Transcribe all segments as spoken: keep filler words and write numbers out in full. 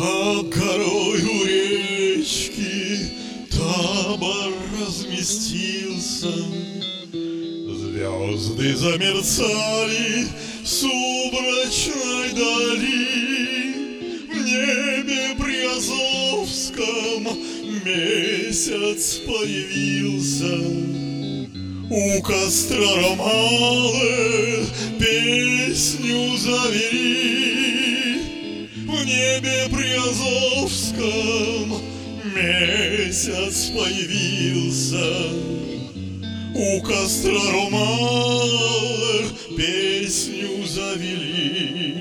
Под горой у речки табор разместился. Звезды замерцали в сумрачной дали. В небе приазовском месяц появился. У костра ромалы песню завели. В небе приазовском месяц появился. У костра ромалы песню завели.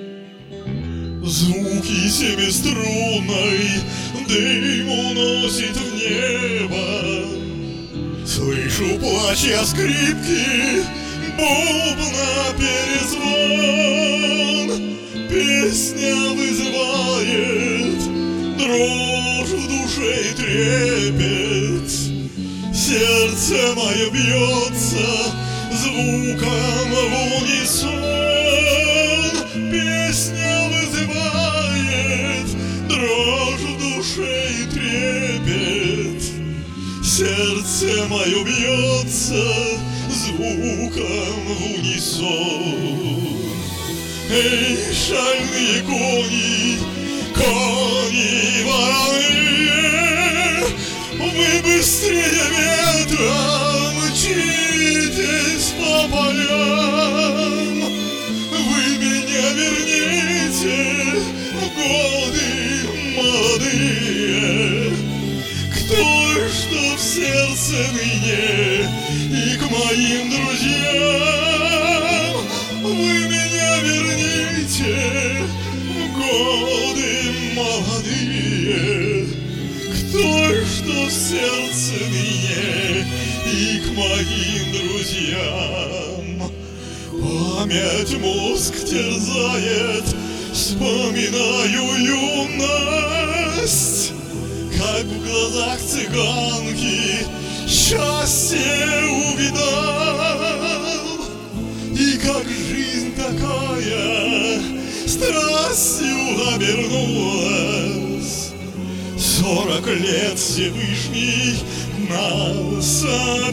Звуки семиструнной дым уносит в небо. Слышу плач я скрипки, бубна перезвон. Песня вызывает дрожь в душе и трепет. Сердце мое бьется звуком в унисон. Песня вызывает дрожь в душе и трепет. Сердце мое бьется звуком в унисон. Эй, шальные кони, кони вороные, вы быстрее ветра мчитесь по полям. Вы меня верните в годы молодые, к той, что в сердце ныне, и к моим друзьям. Вы меня верните в годы молодые, к той, что в сердце ныне, и к моим друзьям. Память мозг терзает, вспоминаю юность, как в глазах цыганки счастье увидал. И как жизнь такая страстью обернулась. Сорок лет Всевышний нас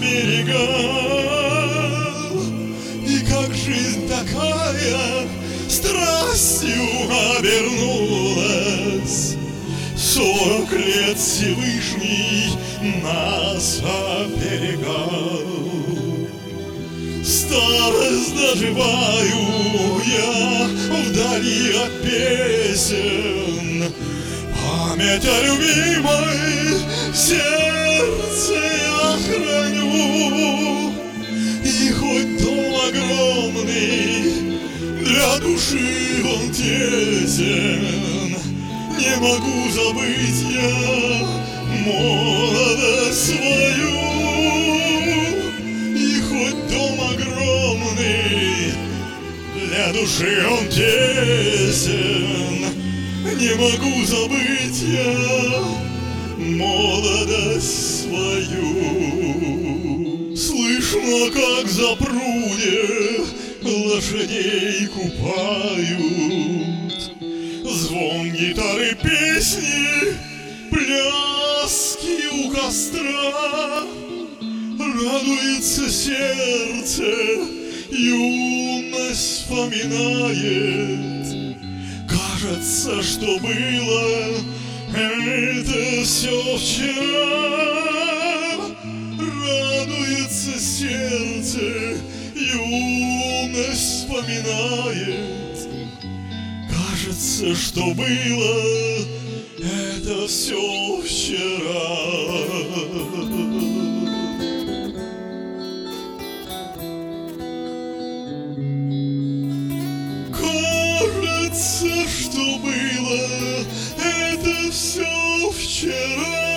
оберегал. И как жизнь такая страстью обернулась. Сорок лет Всевышний нас оберегал. Старость доживаю я вдали от песен. Память о любимой в сердце я храню. И хоть дом огромный, для души он тесен, не могу забыть я молодость свою. И хоть дом огромный, для души он тесен, не могу забыть я молодость свою. Слышно, как за пруде лошадей купают. Звон гитары, песни, пляски у костра. Радуется сердце, юность вспоминает. Кажется, что было это все вчера. Радуется сердце, юность вспоминает. Кажется, что было это все вчера. Кажется, что было это все вчера.